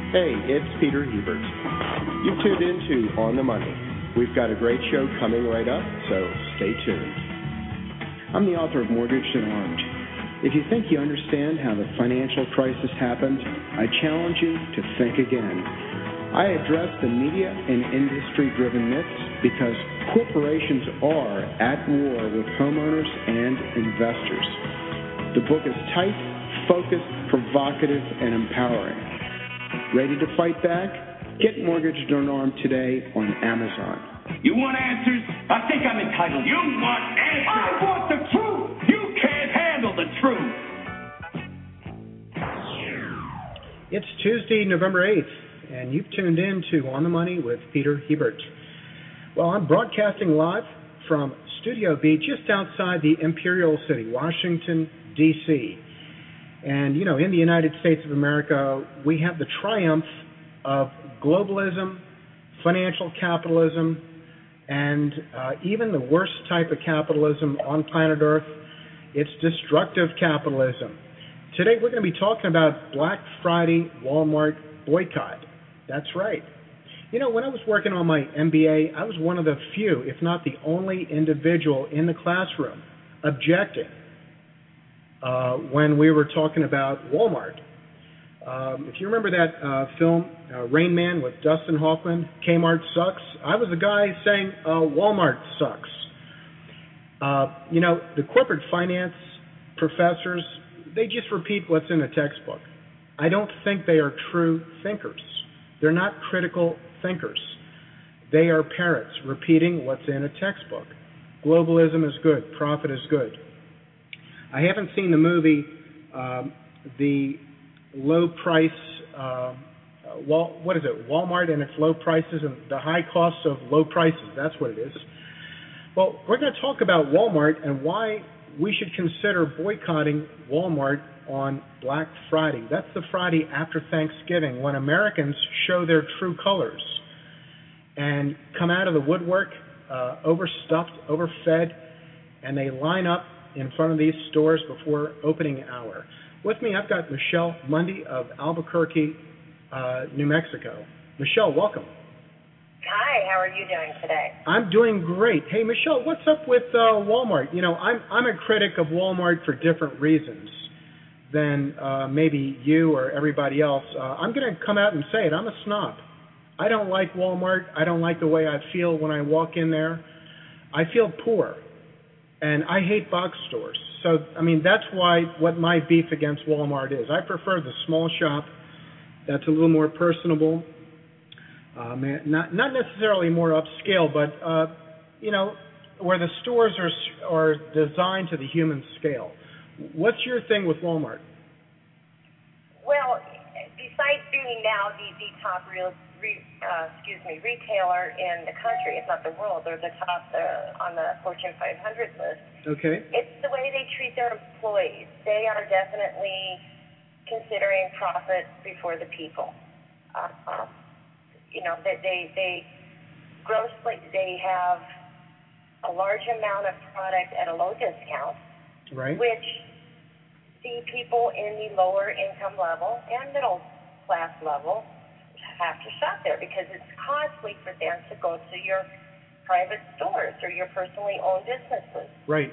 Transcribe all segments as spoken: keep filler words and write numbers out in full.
Hey, it's Peter Hebert. You've tuned into On the Money. We've got a great show coming right up, so stay tuned. I'm the author of Mortgaged and Armed. If you think you understand how the financial crisis happened, I challenge you to think again. I address the media and industry-driven myths because corporations are at war with homeowners and investors. The book is tight, focused, provocative, and empowering. Ready to fight back? Get Mortgaged and Armed today on Amazon. You want answers? I think I'm entitled. You want answers? I want the truth. You can't handle the truth. It's Tuesday, November eighth, and you've tuned in to On the Money with Peter Hebert. Well, I'm broadcasting live from Studio B just outside the Imperial City, Washington, D C And, you know, in the United States of America, we have the triumph of globalism, financial capitalism, and uh, even the worst type of capitalism on planet Earth, it's destructive capitalism. Today we're going to be talking about Black Friday Walmart boycott. That's right. You know, when I was working on my M B A, I was one of the few, if not the only individual in the classroom objecting Uh, when we were talking about Walmart. Um, if you remember that uh, film, uh, Rain Man with Dustin Hoffman, Kmart sucks, I was the guy saying uh, Walmart sucks. Uh, you know, the corporate finance professors, they just repeat what's in the textbook. I don't think they are true thinkers. They're not critical thinkers. They are parrots repeating what's in a textbook. Globalism is good. Profit is good. I haven't seen the movie, um, the low price, uh, Wal- what is it, Walmart and its low prices and the high costs of low prices. That's what it is. Well, we're going to talk about Walmart and why we should consider boycotting Walmart on Black Friday. That's the Friday after Thanksgiving when Americans show their true colors and come out of the woodwork uh, overstuffed, overfed, and they line up in front of these stores before opening hour. With me, I've got Michelle Mundy of Albuquerque, uh, New Mexico. Michelle, welcome. Hi, how are you doing today? I'm doing great. Hey, Michelle, what's up with uh, Walmart? You know, I'm I'm a critic of Walmart for different reasons than uh, maybe you or everybody else. Uh, I'm going to come out and say it. I'm a snob. I don't like Walmart. I don't like the way I feel when I walk in there. I feel poor. And I hate box stores. So, I mean, that's why what my beef against Walmart is. I prefer the small shop that's a little more personable, um, not not necessarily more upscale, but, uh, you know, where the stores are are designed to the human scale. What's your thing with Walmart? Well, besides being now the, the top real Re, uh, excuse me, retailer in the country, if not the world, they're the top uh, on the Fortune five hundred list. Okay. It's the way they treat their employees. They are definitely considering profit before the people. Uh, uh, you know, they, they they grossly they have a large amount of product at a low discount, right? Which the people in the lower income level and middle class level have to shop there because it's costly for them to go to your private stores or your personally owned businesses. Right.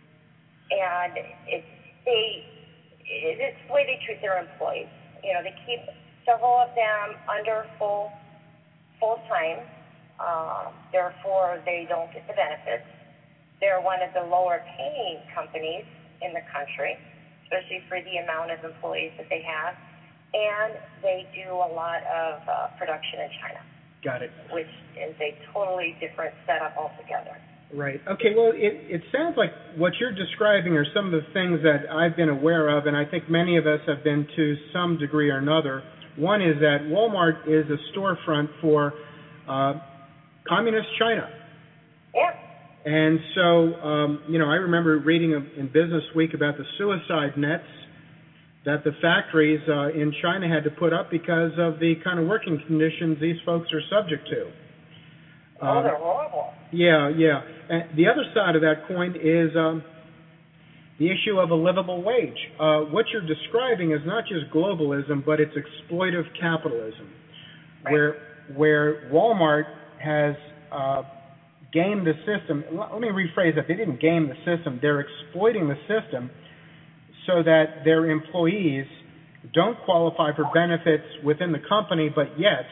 And it's they it's the way they treat their employees. You know, they keep several of them under full full time. Um, therefore, they don't get the benefits. They're one of the lower paying companies in the country, especially for the amount of employees that they have. And they do a lot of uh, production in China. Got it. Which is a totally different setup altogether. Right. Okay, well, it, it sounds like what you're describing are some of the things that I've been aware of, and I think many of us have been to some degree or another. One is that Walmart is a storefront for uh, communist China. Yeah. And so, um, you know, I remember reading in Business Week about the suicide nets that the factories uh, in China had to put up because of the kind of working conditions these folks are subject to. Oh, they're horrible. Yeah, yeah. And the other side of that coin is um, the issue of a livable wage. Uh, what you're describing is not just globalism, but it's exploitive capitalism, right. where where Walmart has uh, gamed the system. Let me rephrase that. They didn't game the system. They're exploiting the system so that their employees don't qualify for benefits within the company, but yet,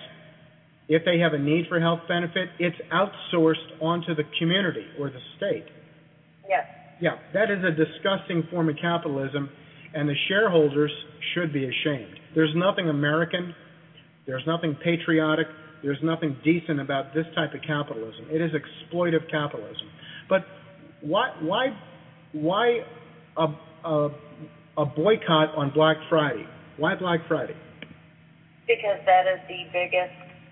if they have a need for health benefit, it's outsourced onto the community or the state. Yes. Yeah, that is a disgusting form of capitalism, and the shareholders should be ashamed. There's nothing American, there's nothing patriotic, there's nothing decent about this type of capitalism. It is exploitive capitalism. But why, why, why a, a, a boycott on Black Friday? Why Black Friday? Because that is the biggest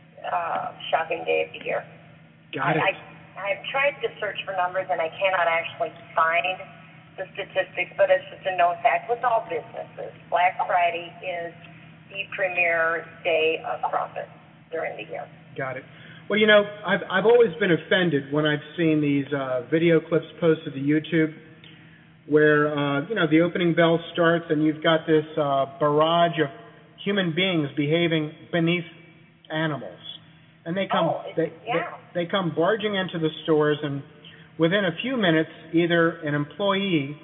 uh, shopping day of the year. Got it. I, I've tried to search for numbers, and I cannot actually find the statistics, but it's just a known fact with all businesses. Black Friday is the premier day of profit during the year. Got it. Well, you know, I've I've always been offended when I've seen these uh, video clips posted to YouTube where, uh, you know, the opening bell starts and you've got this uh, barrage of human beings behaving beneath animals. And they come, oh, they, yeah. they, they come barging into the stores, and within a few minutes, either an employee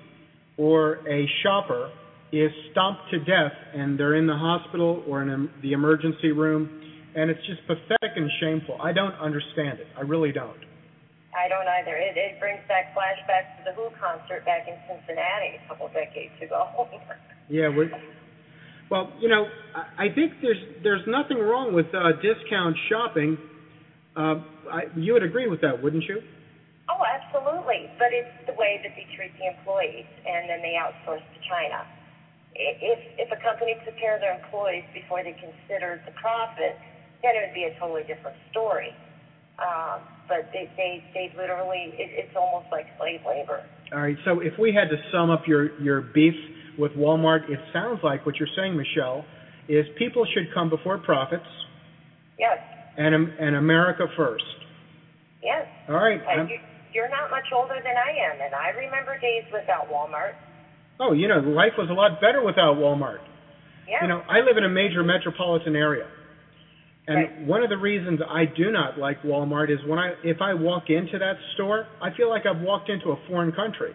or a shopper is stomped to death, and they're in the hospital or in the emergency room, and it's just pathetic and shameful. I don't understand it. I really don't. I don't either. It, it brings back flashbacks to the Who concert back in Cincinnati a couple decades ago. yeah, we're... Well, you know, I think there's there's nothing wrong with uh, discount shopping. Uh, I, you would agree with that, wouldn't you? Oh, absolutely. But it's the way that they treat the employees, and then they outsource to China. If if a company took care of their employees before they considered the profit, then it would be a totally different story. Um, but they, they, they literally, it, it's almost like slave labor. All right, so if we had to sum up your, your beef with Walmart, it sounds like what you're saying, Michelle, is people should come before profits. Yes. And and America first. Yes. All right. And you, you're not much older than I am, and I remember days without Walmart. Oh, you know, life was a lot better without Walmart. Yeah. You know, I live in a major metropolitan area. And right. one of the reasons I do not like Walmart is when I if I walk into that store, I feel like I've walked into a foreign country.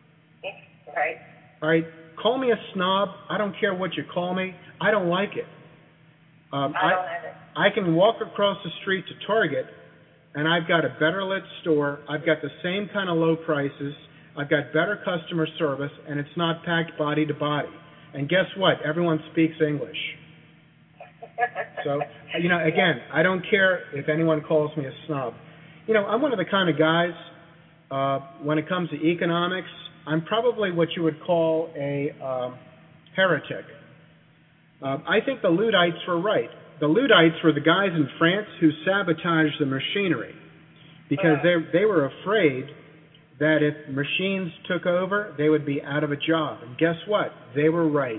Right. All right. Call me a snob. I don't care what you call me. I don't like it. Um, I don't either. I can walk across the street to Target, and I've got a better lit store. I've got the same kind of low prices. I've got better customer service, and it's not packed body to body. And guess what? Everyone speaks English. So, you know, again, I don't care if anyone calls me a snob. You know, I'm one of the kind of guys, uh, when it comes to economics, I'm probably what you would call a uh, heretic. Uh, I think the Luddites were right. The Luddites were the guys in France who sabotaged the machinery because they they were afraid that if machines took over, they would be out of a job. And guess what? They were right.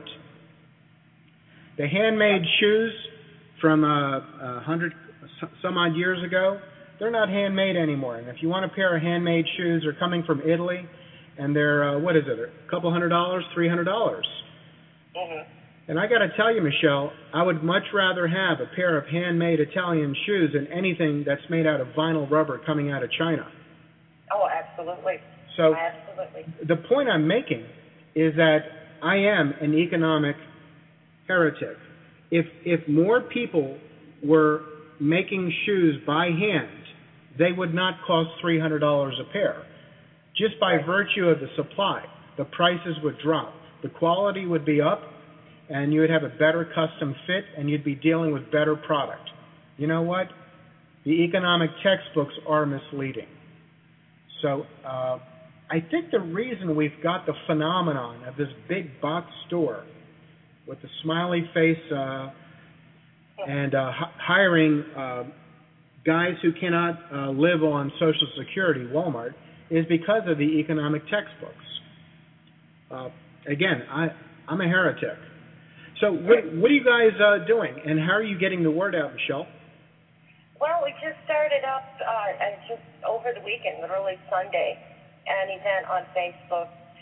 The handmade shoes from uh, a hundred some odd years ago, they're not handmade anymore. And if you want a pair of handmade shoes, they're coming from Italy. And they're, uh, what is it, a couple hundred dollars, three hundred dollars. Mm-hmm. And I got to tell you, Michelle, I would much rather have a pair of handmade Italian shoes than anything that's made out of vinyl rubber coming out of China. Oh, absolutely. So absolutely. The point I'm making is that I am an economic heretic. If if more people were making shoes by hand, they would not cost three hundred dollars a pair. Just by virtue of the supply, the prices would drop. The quality would be up, and you would have a better custom fit, and you'd be dealing with better product. You know what? The economic textbooks are misleading. So uh, I think the reason we've got the phenomenon of this big box store with the smiley face uh, and uh, h- hiring uh, guys who cannot uh, live on Social Security, Walmart, is because of the economic textbooks. Uh, again, I, I'm a heretic. So what, what are you guys uh, doing, and how are you getting the word out, Michelle? Well, we just started up uh, just over the weekend, literally Sunday, an event on Facebook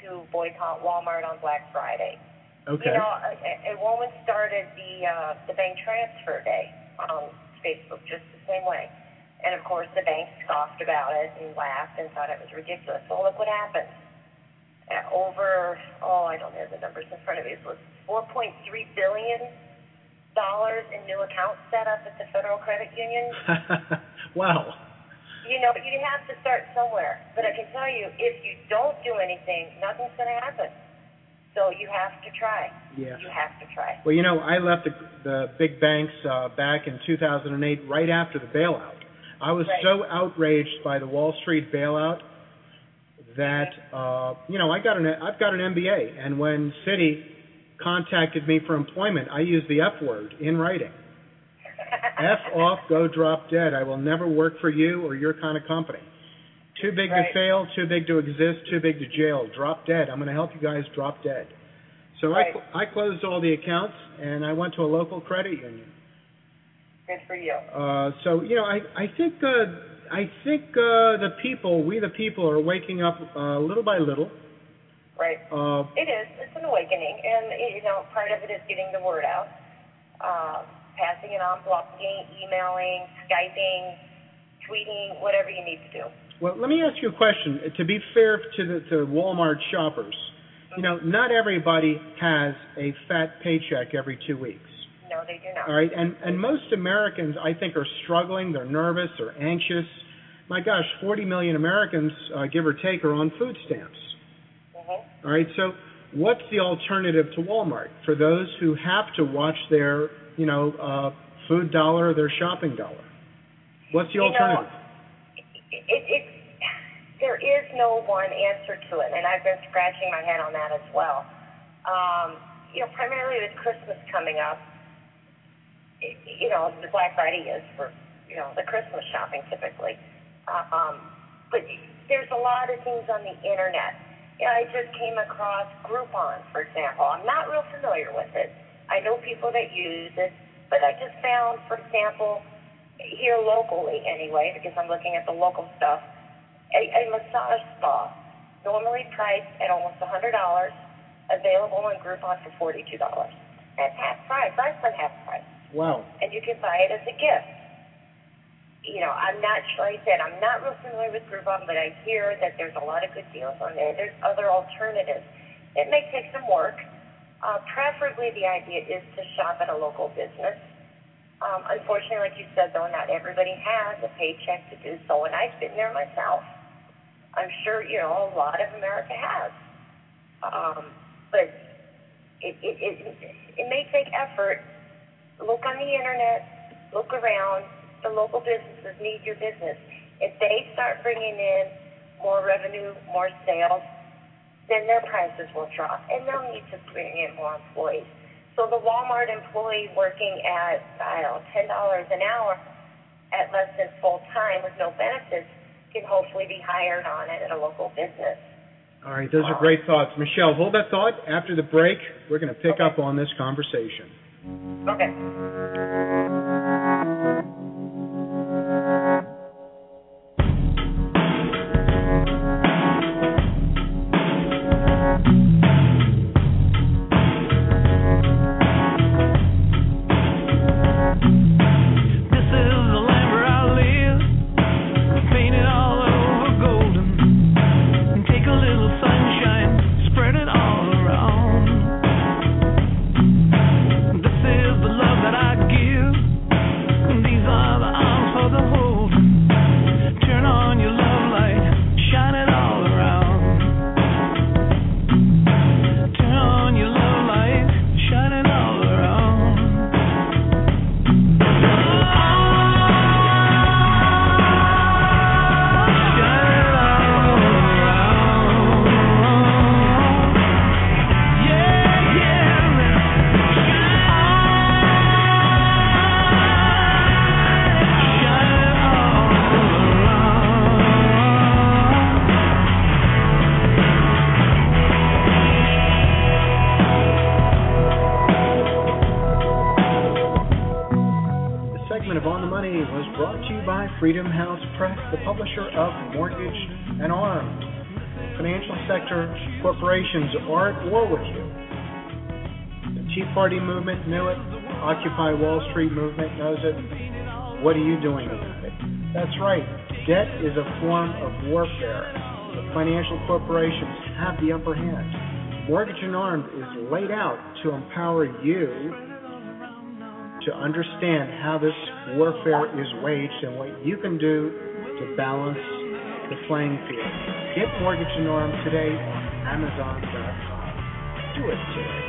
to boycott Walmart on Black Friday. Okay. You know, a, a woman started the uh, the bank transfer day on Facebook just the same way. And, of course, the bank scoffed about it and laughed and thought it was ridiculous. Well, look what happened. Uh, over, oh, I don't have the numbers in front of me. It was four point three billion dollars in new accounts set up at the Federal Credit Union. Wow. You know, you have to start somewhere. But I can tell you, if you don't do anything, nothing's going to happen. So you have to try. Yeah. You have to try. Well, you know, I left the, the big banks uh, back in two thousand eight, right after the bailout. I was right. so outraged by the Wall Street bailout that, uh, you know, I got an, I've got an M B A, and when Citi contacted me for employment, I used the F word in writing. F off, go drop dead. I will never work for you or your kind of company. Too big right. to fail, too big to exist, too big to jail. Drop dead. I'm going to help you guys drop dead. So right. I, I closed all the accounts, and I went to a local credit union. Good for you. Uh, so, you know, I, I think uh, I think uh, the people, we the people, are waking up uh, little by little. Right. Uh, it is. It's an awakening, and, you know, part of it is getting the word out, uh, passing it on, blogging, emailing, Skyping, tweeting, whatever you need to do. Well, let me ask you a question. To be fair to the to Walmart shoppers, mm-hmm. you know, not everybody has a fat paycheck every two weeks. No, they do not. All right, and and most Americans, I think, are struggling. They're nervous. They're anxious. My gosh, forty million Americans, uh, give or take, are on food stamps. Mm-hmm. All right, so what's the alternative to Walmart for those who have to watch their, you know, uh, food dollar or their shopping dollar? What's the you alternative? Know, it, it, there is no one answer to it, and I've been scratching my head on that as well. Um, you know, primarily with Christmas coming up, it, you know, the Black Friday is for, you know, the Christmas shopping typically. Uh, um, but there's a lot of things on the internet. You know, I just came across Groupon, for example. I'm not real familiar with it. I know people that use it, but I just found, for example, here locally anyway, because I'm looking at the local stuff, a, a massage spa, normally priced at almost one hundred dollars, available on Groupon for forty-two dollars. That's half price, less than half price. Wow. And you can buy it as a gift. You know, I'm not sure, like I said, I'm not real familiar with Groupon, but I hear that there's a lot of good deals on there. There's other alternatives. It may take some work. Uh, preferably, the idea is to shop at a local business. Um, unfortunately, like you said, though, not everybody has a paycheck to do so, and I've been there myself. I'm sure, you know, a lot of America has. Um, but it, it, it, it may take effort. Look on the internet, look around. The local businesses need your business. If they start bringing in more revenue, more sales, then their prices will drop, and they'll need to bring in more employees. So the Walmart employee working at, I don't know, ten dollars an hour at less than full time with no benefits can hopefully be hired on it at a local business. All right, those are great thoughts. Michelle, hold that thought. After the break, we're going to pick okay. up on this conversation. Okay. Freedom House Press, the publisher of Mortgage and Arms. financial sector corporations are at war with you. The Tea Party movement knew it. Occupy Wall Street movement knows it. What are you doing about it? That's right. Debt is a form of warfare. The financial corporations have the upper hand. Mortgage and Armed is laid out to empower you to understand how this warfare is waged and what you can do to balance the playing field. Get Mortgage and Armed today on Amazon dot com. Do it today.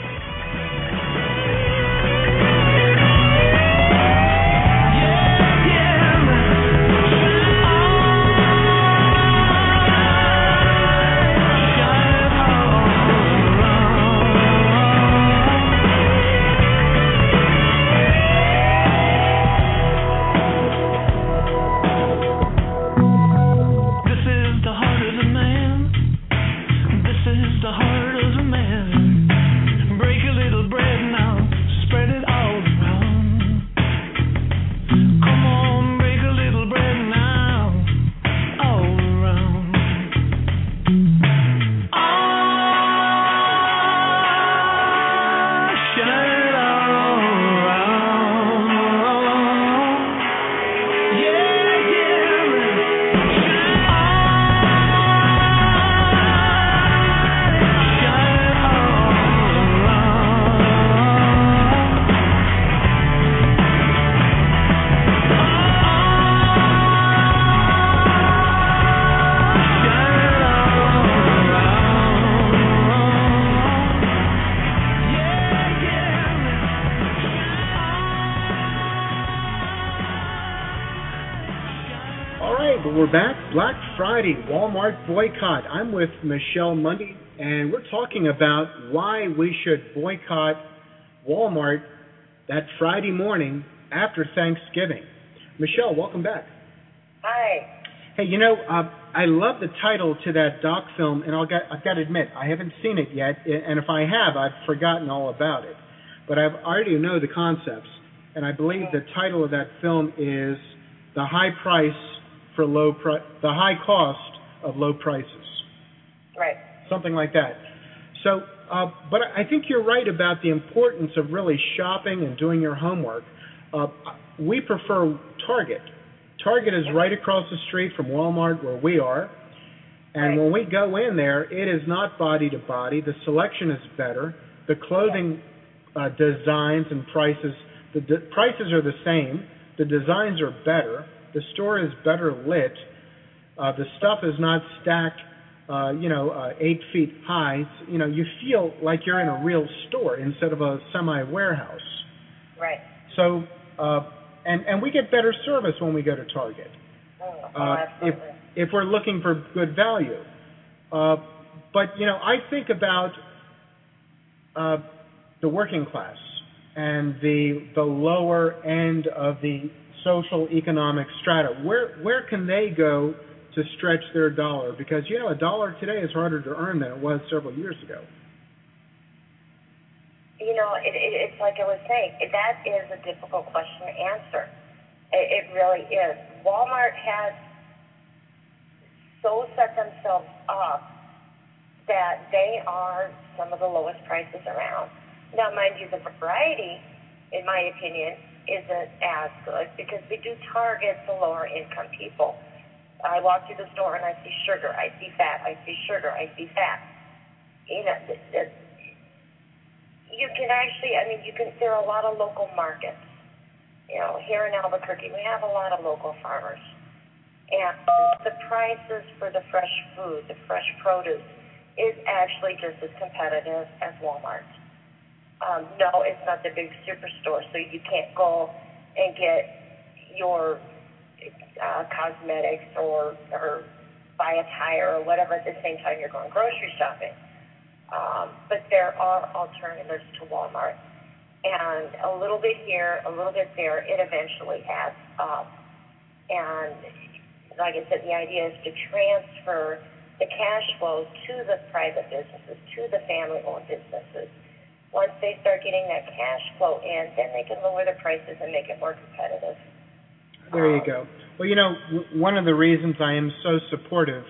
We're back. Black Friday, Walmart boycott. I'm with Michelle Mundy, and we're talking about why we should boycott Walmart that Friday morning after Thanksgiving. Michelle, welcome back. Hi. Hey, you know, uh, I love the title to that doc film, and I'll get, I've got to admit, I haven't seen it yet, and if I have, I've forgotten all about it. But I already know the concepts, and I believe mm-hmm. the title of that film is The High Price for low pri- the high cost of low prices. Right. Something like that. So, uh, but I think you're right about the importance of really shopping and doing your homework. Uh, we prefer Target. Target is right across the street from Walmart where we are. And right. when we go in there, it is not body to body. The selection is better. The clothing uh, designs and prices, the de- prices are the same. The designs are better. The store is better lit. Uh, the stuff is not stacked, uh, you know, uh, eight feet high. You know, you feel like you're in a real store instead of a semi-warehouse. Right. So, uh, and and we get better service when we go to Target. Oh, uh, absolutely. If if we're looking for good value. Uh, but you know, I think about uh, the working class and the the lower end of the social economic strata. Where where can they go to stretch their dollar? Because, you know, a dollar today is harder to earn than it was several years ago. You know, it, it, it's like I was saying, that is a difficult question to answer. It, it really is. Walmart has so set themselves up that they are some of the lowest prices around. Now, mind you, the variety, in my opinion, isn't as good because we do target the lower income people. I walk through the store and I see sugar, I see fat, I see sugar, I see fat. You know, the, the, you can actually, I mean, you can. There are a lot of local markets. You know, here in Albuquerque, we have a lot of local farmers, and the prices for the fresh food, the fresh produce, is actually just as competitive as Walmart. Um, no, it's not the big superstore, so you can't go and get your uh, cosmetics or, or buy a tire or whatever at the same time you're going grocery shopping. Um, but there are alternatives to Walmart. And a little bit here, a little bit there, it eventually adds up. And like I said, the idea is to transfer the cash flow to the private businesses, to the family-owned businesses. Once they start getting that cash flow in, then they can lower the prices and make it more competitive. There you go. Well, you know, w- one of the reasons I am so supportive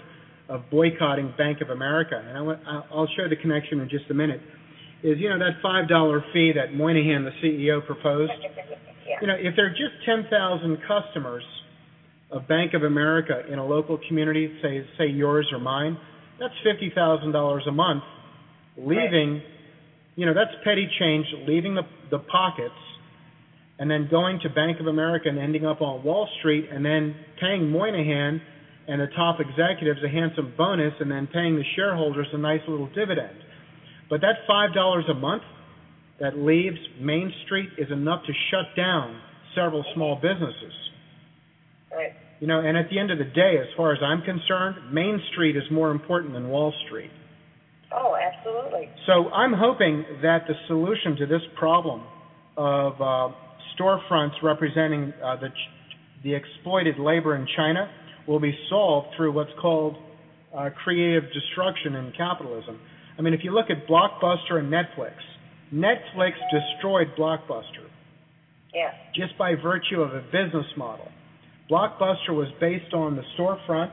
of boycotting Bank of America, and I, I'll show the connection in just a minute, is, you know, that five dollar fee that Moynihan, the C E O, proposed. Yeah. You know, if there are just ten thousand customers of Bank of America in a local community, say say yours or mine, that's fifty thousand dollars a month, leaving, right. you know, that's petty change, leaving the, the pockets, and then going to Bank of America and ending up on Wall Street, and then paying Moynihan and the top executives a handsome bonus, and then paying the shareholders a nice little dividend. But that five dollars a month that leaves Main Street is enough to shut down several small businesses. Right. You know, and at the end of the day, as far as I'm concerned, Main Street is more important than Wall Street. Oh, absolutely. So I'm hoping that the solution to this problem of uh, storefronts representing uh, the the exploited labor in China will be solved through what's called uh, creative destruction in capitalism. I mean, if you look at Blockbuster and Netflix, Netflix destroyed Blockbuster. Yeah. Just by virtue of a business model. Blockbuster was based on the storefront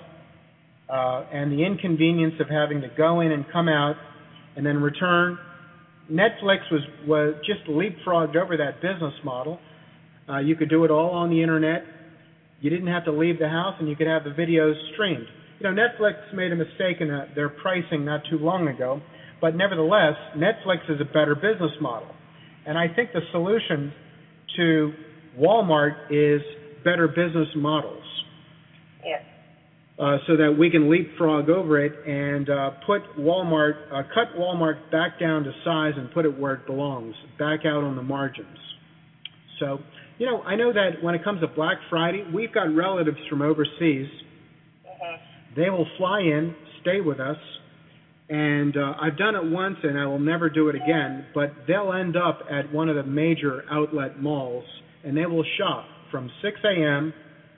uh, and the inconvenience of having to go in and come out and then return. Netflix was, was just leapfrogged over that business model. Uh, you could do it all on the internet. You didn't have to leave the house, and you could have the videos streamed. You know, Netflix made a mistake in uh, their pricing not too long ago, but nevertheless, Netflix is a better business model. And I think the solution to Walmart is better business models. Yes. Uh, so that we can leapfrog over it and uh, put Walmart, uh, cut Walmart back down to size and put it where it belongs, back out on the margins. So, you know, I know that when it comes to Black Friday, we've got relatives from overseas. Mm-hmm. They will fly in, stay with us, and uh, I've done it once and I will never do it again, but they'll end up at one of the major outlet malls and they will shop from six a.m.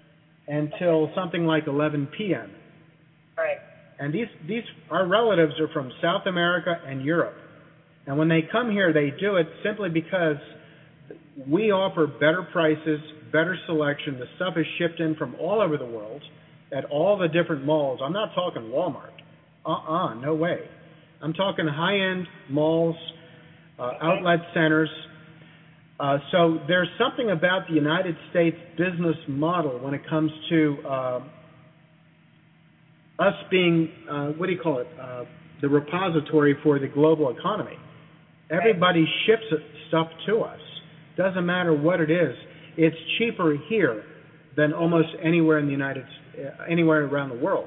until something like eleven p.m. Right. And these, these our relatives are from South America and Europe. And when they come here, they do it simply because we offer better prices, better selection. The stuff is shipped in from all over the world at all the different malls. I'm not talking Walmart. Uh-uh, no way. I'm talking high-end malls, uh, outlet centers. Uh, so there's something about the United States business model when it comes to uh, us being, uh, what do you call it, uh, the repository for the global economy. Everybody ships stuff to us. Doesn't matter what it is. It's cheaper here than almost anywhere in the United, uh, anywhere around the world.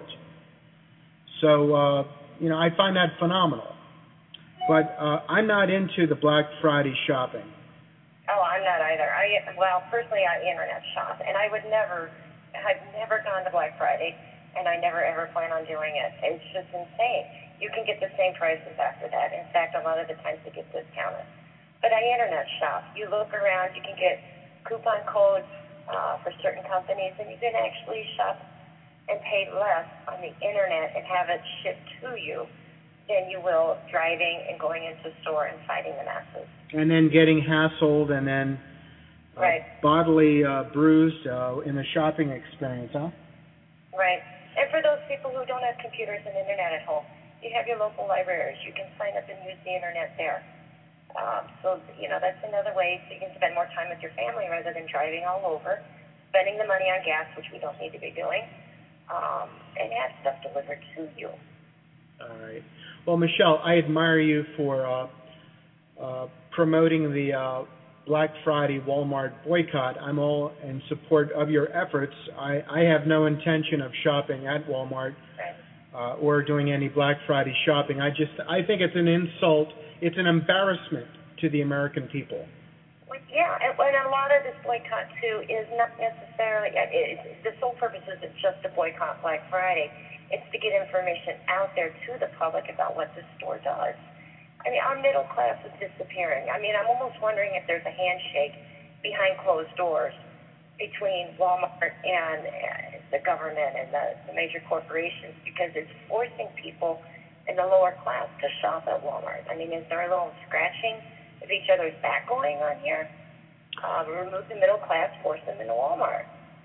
So, uh, you know, I find that phenomenal. But uh, I'm not into the Black Friday shopping. Oh, I'm not either. I well, personally, I internet shop, and I would never, I've never gone to Black Friday, and I never ever plan on doing it. It's just insane. You can get the same prices after that. In fact, a lot of the times they get discounted. But I internet shop. You look around, you can get coupon codes uh, for certain companies, and you can actually shop and pay less on the internet and have it shipped to you than you will driving and going into a store and fighting the masses. And then getting hassled and then uh, right. bodily uh, bruised uh, in the shopping experience, huh? Right. And for those people who don't have computers and internet at home, you have your local libraries. You can sign up and use the internet there. Um, so, you know, that's another way so you can spend more time with your family rather than driving all over, spending the money on gas, which we don't need to be doing, um, and have stuff delivered to you. All right. Well, Michelle, I admire you for uh, uh, promoting the uh, Black Friday Walmart boycott. I'm all in support of your efforts. I, I have no intention of shopping at Walmart uh, or doing any Black Friday shopping. I just I think it's an insult. It's an embarrassment to the American people. Well, yeah, and, and a lot of this boycott, too, is not necessarily, it, it, the sole purpose isn't just to boycott Black Friday. It's to get information out there to the public about what this store does. I mean, our middle class is disappearing. I mean, I'm almost wondering if there's a handshake behind closed doors between Walmart and uh, the government and the, the major corporations, because it's forcing people in the lower class to shop at Walmart. I mean, is there a little scratching of each other's back going on here? Uh, remove the middle class, force them into Walmart.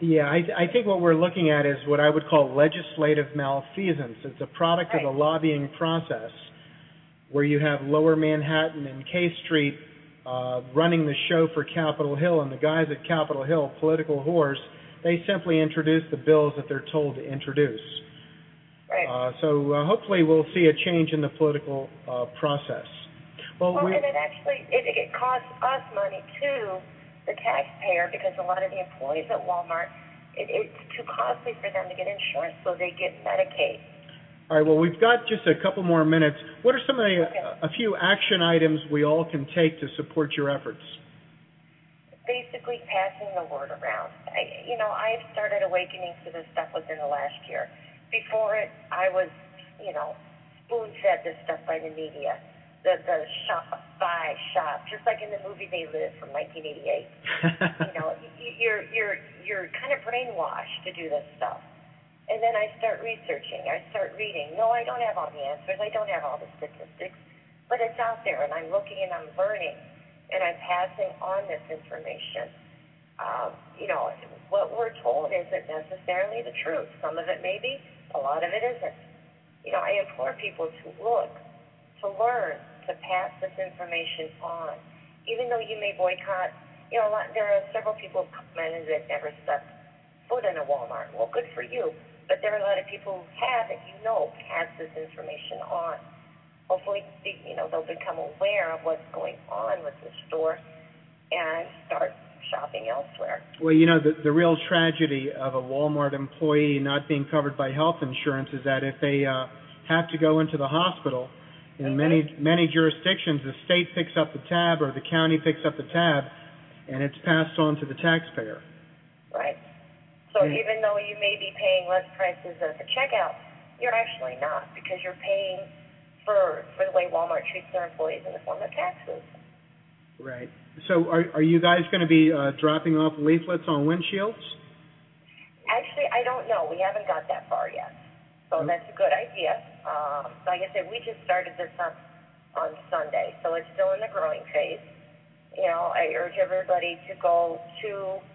Yeah, I, I think what we're looking at is what I would call legislative malfeasance. It's a product Right. of the lobbying process where you have Lower Manhattan and K Street uh, running the show for Capitol Hill, and the guys at Capitol Hill, political whores, they simply introduce the bills that they're told to introduce. Right. Uh, so uh, hopefully we'll see a change in the political uh, process. Well, Well, we, and it actually it, it costs us money too, the taxpayer, because a lot of the employees at Walmart, it, it's too costly for them to get insurance, so they get Medicaid. all right, well, we've got just a couple more minutes. What are some of the, Okay. a few action items we all can take to support your efforts? Basically passing the word around. I, you know, I've started awakening to this stuff within the last year. Before it, I was, you know, spoon-fed this stuff by the media. The the shop, buy, shop, just like in the movie They Live from nineteen eighty-eight. You know, you- you're you're you're kind of brainwashed to do this stuff. And then I start researching. I start reading. No, I don't have all the answers. I don't have all the statistics, but it's out there, and I'm looking and I'm learning, and I'm passing on this information. Um, you know, what we're told isn't necessarily the truth. Some of it may be, a lot of it isn't. You know, I implore people to look, to learn, to pass this information on. Even though you may boycott, you know, a lot, there are several people who commented that never stepped foot in a Walmart. Well, good for you. But there are a lot of people who have, that you know, pass this information on. Hopefully, you know, they'll become aware of what's going on with the store and start shopping elsewhere. Well, you know, the, the real tragedy of a Walmart employee not being covered by health insurance is that if they uh, have to go into the hospital, in Mm-hmm. many many jurisdictions, the state picks up the tab or the county picks up the tab, and it's passed on to the taxpayer. Right. So Yeah. even though you may be paying less prices at the checkout, you're actually not, because you're paying for for the way Walmart treats their employees in the form of taxes. Right. So are are you guys going to be uh, dropping off leaflets on windshields? Actually, I don't know. We haven't got that far yet. So Oh. that's a good idea. Um, like I said, we just started this up on Sunday, so it's still in the growing phase. You know, I urge everybody to go to,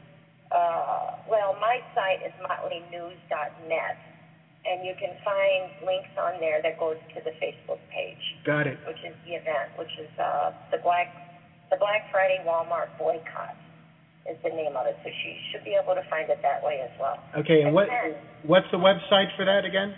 uh, well, my site is motley news dot net, and you can find links on there that goes to the Facebook page, Got it. which is the event, which is uh, the Black the Black Friday Walmart boycott is the name of it. So she should be able to find it that way as well. Okay, and what then, what's the website for that again?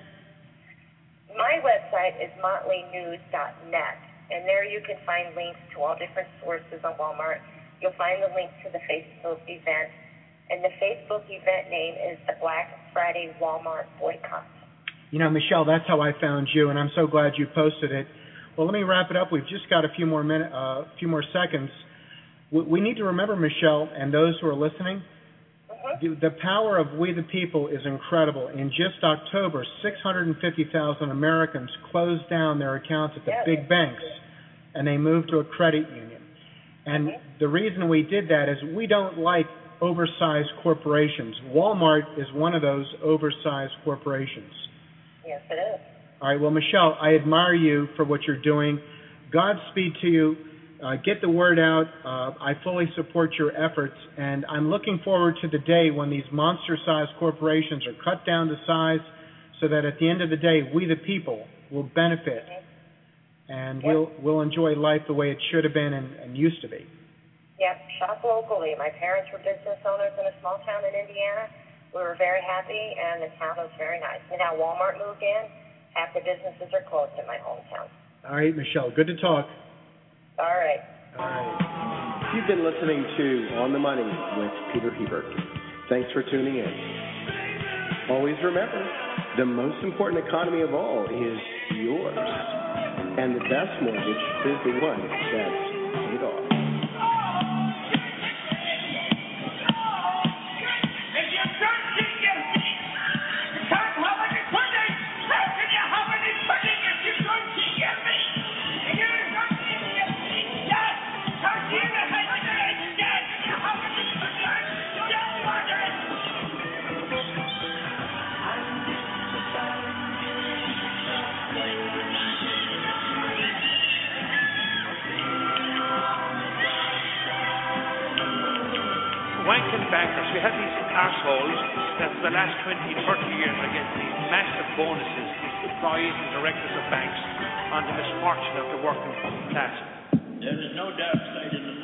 my website is motley news dot net, and there you can find links to all different sources on Walmart. You'll find the link to the Facebook event, and the Facebook event name is the Black Friday Walmart boycott. You know, Michelle, that's how I found you, and I'm so glad you posted it. Well, let me wrap it up. We've just got a few more minute, uh, few more seconds. We, we need to remember, Michelle, and those who are listening, Mm-hmm. the, the power of We the People is incredible. In just October, six hundred fifty thousand Americans closed down their accounts at the Yes. big banks, and they moved to a credit union. And Mhm. the reason we did that is we don't like oversized corporations. Walmart is one of those oversized corporations. Yes, it is. All right, well, Michelle, I admire you for what you're doing. Godspeed to you. Uh, get the word out. Uh, I fully support your efforts, and I'm looking forward to the day when these monster-sized corporations are cut down to size so that at the end of the day, we the people will benefit, and Yep. we'll we'll enjoy life the way it should have been and, and used to be. Yep, shop locally. My parents were business owners in a small town in Indiana. We were very happy, and the town was very nice. And now Walmart moved in. Half the businesses are closed in my hometown. All right, Michelle, good to talk. All right. All right. You've been listening to On the Money with Peter Hebert. Thanks for tuning in. Always remember, the most important economy of all is yours. And the best mortgage is the one that's paid off. bankers. We have these assholes that for the last twenty, thirty years are getting these massive bonuses, these employees and directors of banks, on the misfortune of the working class. There is no doubt, State, in the